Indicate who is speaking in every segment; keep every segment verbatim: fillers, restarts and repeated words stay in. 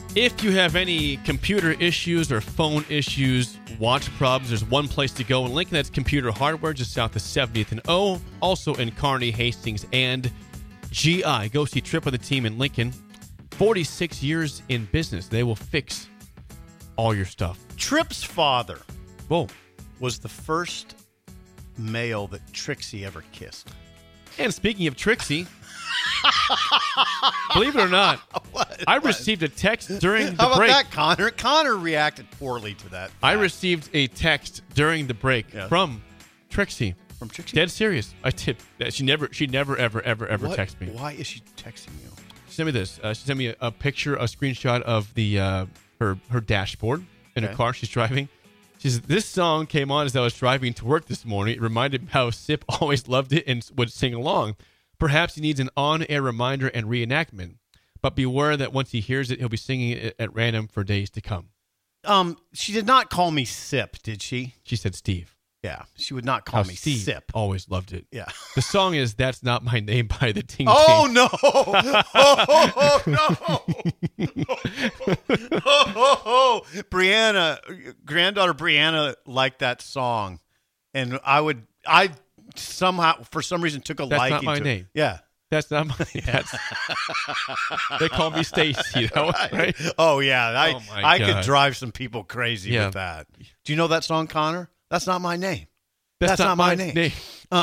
Speaker 1: If you have any computer issues or phone issues, watch problems, there's one place to go in Lincoln. That's Computer Hardware, just south of seventieth and O. Also in Kearney, Hastings, and G I. Go see Trip with the team in Lincoln. forty-six years in business. They will fix all your stuff.
Speaker 2: Trip's father
Speaker 1: Whoa.
Speaker 2: was the first male that Trixie ever kissed.
Speaker 1: And speaking of Trixie, believe it or not,
Speaker 2: What?
Speaker 1: I
Speaker 2: What?
Speaker 1: received a text during the
Speaker 2: How about
Speaker 1: break.
Speaker 2: that, Connor? Connor reacted poorly to that.
Speaker 1: I
Speaker 2: fact.
Speaker 1: received a text during the break
Speaker 2: Yeah.
Speaker 1: from Trixie.
Speaker 2: From Trixie.
Speaker 1: Dead serious. I did. She never, she never, ever, ever, ever
Speaker 2: What?
Speaker 1: texted me.
Speaker 2: Why is she texting you?
Speaker 1: She sent me this. Uh, she sent me a, a picture, a screenshot of the uh, her her dashboard in
Speaker 2: Okay.
Speaker 1: a car she's driving. She says, this song came on as I was driving to work this morning. It reminded me how Sip always loved it and would sing along. Perhaps he needs an on-air reminder and reenactment. But beware that once he hears it, he'll be singing it at random for days to come.
Speaker 2: Um, she did not call me Sip, did she?
Speaker 1: She said, Steve.
Speaker 2: Yeah, she would not call
Speaker 1: How
Speaker 2: me
Speaker 1: Steve
Speaker 2: Sip.
Speaker 1: always loved it.
Speaker 2: Yeah.
Speaker 1: The song is That's Not My Name by the Ting
Speaker 2: Oh,
Speaker 1: Ting.
Speaker 2: no. Oh, oh, no. oh, oh, oh. Brianna, granddaughter Brianna liked that song. And I would, I somehow, for some reason, took a
Speaker 1: That's
Speaker 2: liking
Speaker 1: not my
Speaker 2: to
Speaker 1: name.
Speaker 2: it. Yeah.
Speaker 1: That's not my that's, They call me Stacy, though, right?
Speaker 2: Oh, yeah. I,
Speaker 1: Oh, my
Speaker 2: I
Speaker 1: God.
Speaker 2: could drive some people crazy
Speaker 1: Yeah.
Speaker 2: with that. Do you know that song, Connor? That's not my name.
Speaker 1: That's,
Speaker 2: That's not my name. Uh.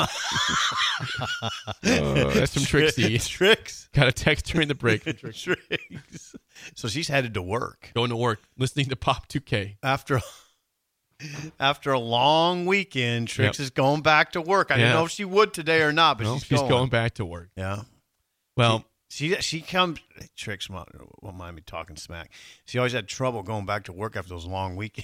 Speaker 1: Oh, that's from Trixie.
Speaker 2: Tricks.
Speaker 1: Got a text during the break from Trixie.
Speaker 2: Tricks. So she's headed to work
Speaker 1: Going to work, listening to Pop two K.
Speaker 2: after after a long weekend. Trix
Speaker 1: Yep.
Speaker 2: is going back to work. I
Speaker 1: Yeah.
Speaker 2: didn't know if she would today or not, but
Speaker 1: No,
Speaker 2: she's,
Speaker 1: she's
Speaker 2: going.
Speaker 1: going back to work.
Speaker 2: Yeah.
Speaker 1: Well,
Speaker 2: She she comes. Trix won't won't mind me talking smack. She always had trouble going back to work after those long weekends.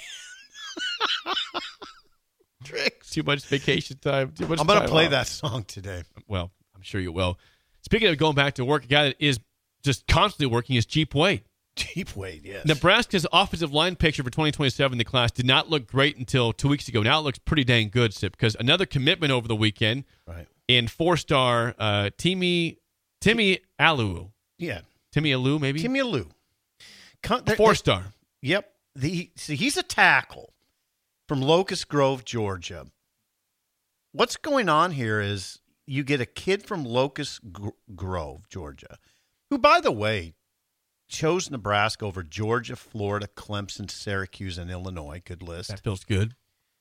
Speaker 2: Tricks.
Speaker 1: too much vacation time. Too much
Speaker 2: I'm gonna
Speaker 1: time
Speaker 2: play
Speaker 1: off.
Speaker 2: that song today.
Speaker 1: Well, I'm sure you will. Speaking of going back to work, a guy that is just constantly working is Jeep Wade.
Speaker 2: Deep Wade, yes.
Speaker 1: Nebraska's offensive line picture for twenty twenty-seven in the class did not look great until two weeks ago. Now it looks pretty dang good, Sip, because another commitment over the weekend
Speaker 2: Right.
Speaker 1: in four-star uh, Timmy Timmy Alu.
Speaker 2: Yeah.
Speaker 1: Timmy Alu, maybe?
Speaker 2: Timmy Lou. Come, they're-
Speaker 1: Four-star.
Speaker 2: Yep. The, see, he's a tackle from Locust Grove, Georgia. What's going on here is you get a kid from Locust Gro- Grove, Georgia, who, by the way, chose Nebraska over Georgia, Florida, Clemson, Syracuse, and Illinois. Good list.
Speaker 1: That feels good.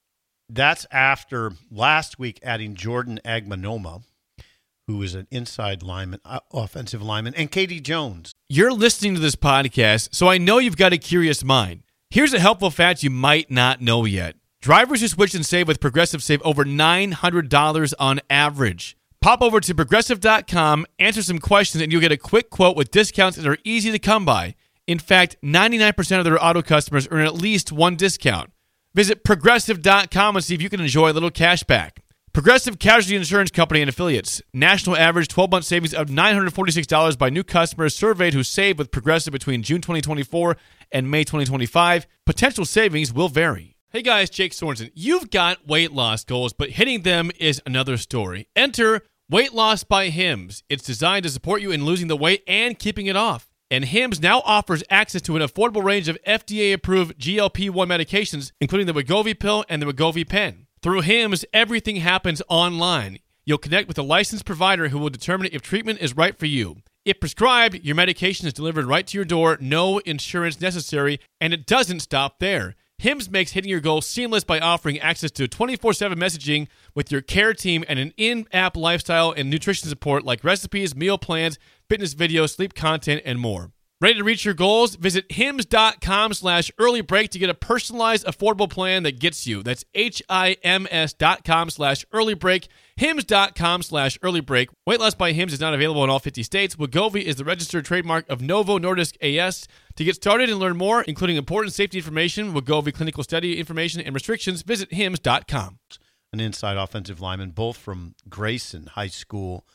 Speaker 2: That's after last week adding Jordan Agmanoma, who is an inside lineman, uh, offensive lineman, and Katie Jones.
Speaker 1: You're listening to this podcast, so I know you've got a curious mind. Here's a helpful fact you might not know yet. Drivers who switch and save with Progressive save over nine hundred dollars on average. Pop over to Progressive dot com, answer some questions, and you'll get a quick quote with discounts that are easy to come by. In fact, ninety-nine percent of their auto customers earn at least one discount. Visit Progressive dot com and see if you can enjoy a little cash back. Progressive Casualty Insurance Company and Affiliates. National average twelve-month savings of nine hundred forty-six dollars by new customers surveyed who saved with Progressive between June twenty twenty-four and May twenty twenty-five. Potential savings will vary. Hey guys, Jake Sorensen. You've got weight loss goals, but hitting them is another story. Enter Weight Loss by Hims. It's designed to support you in losing the weight and keeping it off. And Hims now offers access to an affordable range of F D A-approved G L P one medications, including the Wegovy pill and the Wegovy pen. Through Hims, everything happens online. You'll connect with a licensed provider who will determine if treatment is right for you. If prescribed, your medication is delivered right to your door, no insurance necessary, and it doesn't stop there. Hims makes hitting your goals seamless by offering access to twenty-four seven messaging with your care team and an in-app lifestyle and nutrition support like recipes, meal plans, fitness videos, sleep content, and more. Ready to reach your goals? Visit hims.com slash early break to get a personalized, affordable plan that gets you. That's H-I-M-S dot com slash early break. Hims.com slash early break. Weight Loss by Hims is not available in all fifty states. Wegovy is the registered trademark of Novo Nordisk A S. To get started and learn more, including important safety information, Wegovy clinical study information, and restrictions, visit hims dot com.
Speaker 2: An inside offensive lineman, both from Grayson High School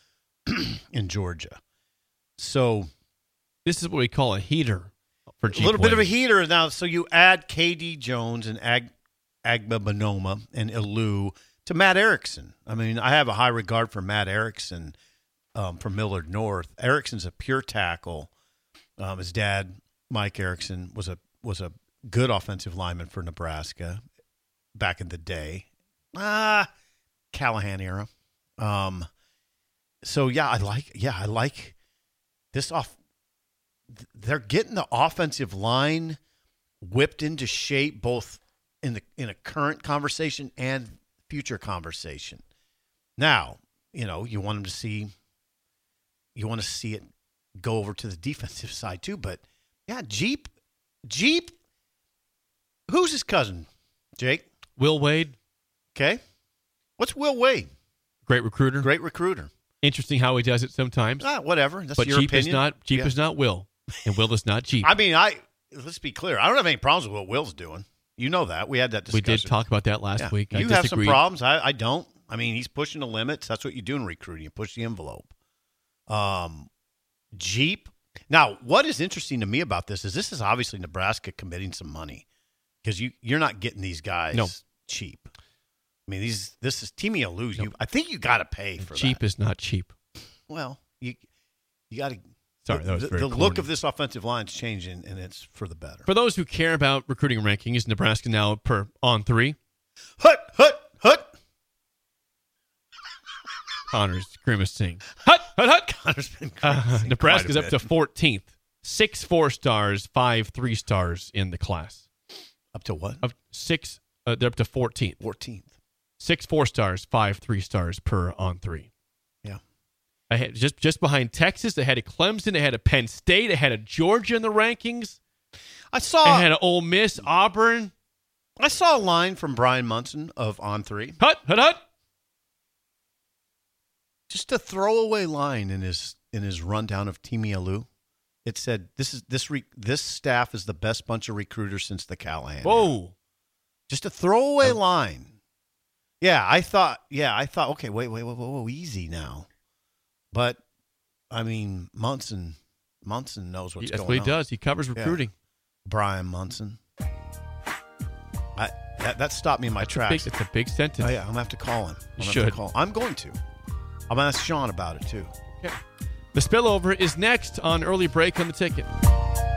Speaker 2: in Georgia. So
Speaker 1: This is what we call a heater for Jeep
Speaker 2: a little bit of a
Speaker 1: Wade.
Speaker 2: heater now. So you add K D Jones and Ag- Agba Bonoma and Ilu to Matt Erickson. I mean, I have a high regard for Matt Erickson um, from Millard North. Erickson's a pure tackle. Um, his dad Mike Erickson was a was a good offensive lineman for Nebraska back in the day. Ah, Callahan era. Um, so yeah, I like yeah, I like this off. They're getting the offensive line whipped into shape both in the in a current conversation and future conversation. Now, you know, you want them to see you want to see it go over to the defensive side too, but yeah, Jeep Jeep who's his cousin? Jake?
Speaker 1: Will Wade.
Speaker 2: Okay. What's Will Wade?
Speaker 1: Great recruiter.
Speaker 2: Great recruiter.
Speaker 1: Interesting how he does it sometimes.
Speaker 2: Ah, whatever. That's
Speaker 1: but
Speaker 2: your
Speaker 1: Jeep
Speaker 2: opinion.
Speaker 1: is not Jeep
Speaker 2: Yeah.
Speaker 1: is not Will. And Will is not Jeep.
Speaker 2: I mean, I let's be clear. I don't have any problems with what Will's doing. You know that. We had that
Speaker 1: we
Speaker 2: discussion.
Speaker 1: did talk about that last
Speaker 2: Yeah.
Speaker 1: week. I
Speaker 2: You have some
Speaker 1: disagreed.
Speaker 2: problems. I, I don't. I mean, he's pushing the limits. That's what you do in recruiting. You push the envelope. Um, Jeep. Now, what is interesting to me about this is this is obviously Nebraska committing some money because you you're not getting these guys
Speaker 1: No.
Speaker 2: cheap. I mean, these this is Teamy Alou. You, I think you got to pay for
Speaker 1: Jeep
Speaker 2: that.
Speaker 1: is not cheap.
Speaker 2: Well, you you got to.
Speaker 1: Sorry, that was
Speaker 2: the,
Speaker 1: very
Speaker 2: the look
Speaker 1: corny.
Speaker 2: of this offensive line is changing, and it's for the better.
Speaker 1: For those who care about recruiting rankings, Nebraska now per on three.
Speaker 2: Hut hut hut.
Speaker 1: Connor's grimacing. Hut hut hut.
Speaker 2: Connor's been
Speaker 1: Uh,
Speaker 2: grimacing
Speaker 1: Nebraska's
Speaker 2: quite a
Speaker 1: up to
Speaker 2: bit.
Speaker 1: fourteenth. Six four stars, five three stars in the class.
Speaker 2: Up to what?
Speaker 1: Of six, uh, they're up to fourteenth.
Speaker 2: fourteenth.
Speaker 1: Six four stars, five three stars per on three.
Speaker 2: Yeah.
Speaker 1: I had just just behind Texas, ahead of Clemson, ahead of Penn State, ahead of Georgia in the rankings,
Speaker 2: I saw
Speaker 1: ahead of Ole Miss, Auburn.
Speaker 2: I saw a line from Brian Munson of On Three.
Speaker 1: Hut hut hut.
Speaker 2: Just a throwaway line in his in his rundown of Teamy Alou. It said, "This is this re, this staff is the best bunch of recruiters since the Callahan." era."
Speaker 1: Whoa.
Speaker 2: Just a throwaway
Speaker 1: Um,
Speaker 2: line. Yeah, I thought. Yeah, I thought. Okay, wait, wait, wait, whoa, whoa, easy now. But I mean, Munson, Munson knows what's
Speaker 1: That's
Speaker 2: going
Speaker 1: what he
Speaker 2: on.
Speaker 1: does. He covers recruiting.
Speaker 2: Brian Munson. I that, that stopped me in my
Speaker 1: That's a
Speaker 2: tracks.
Speaker 1: big, it's a big sentence.
Speaker 2: Oh yeah, I'm gonna have to call him. I'm
Speaker 1: You
Speaker 2: gonna have
Speaker 1: should.
Speaker 2: to call. I'm going to. I'm gonna ask Sean about it too.
Speaker 1: Okay. The spillover is next on Early Break on the Ticket.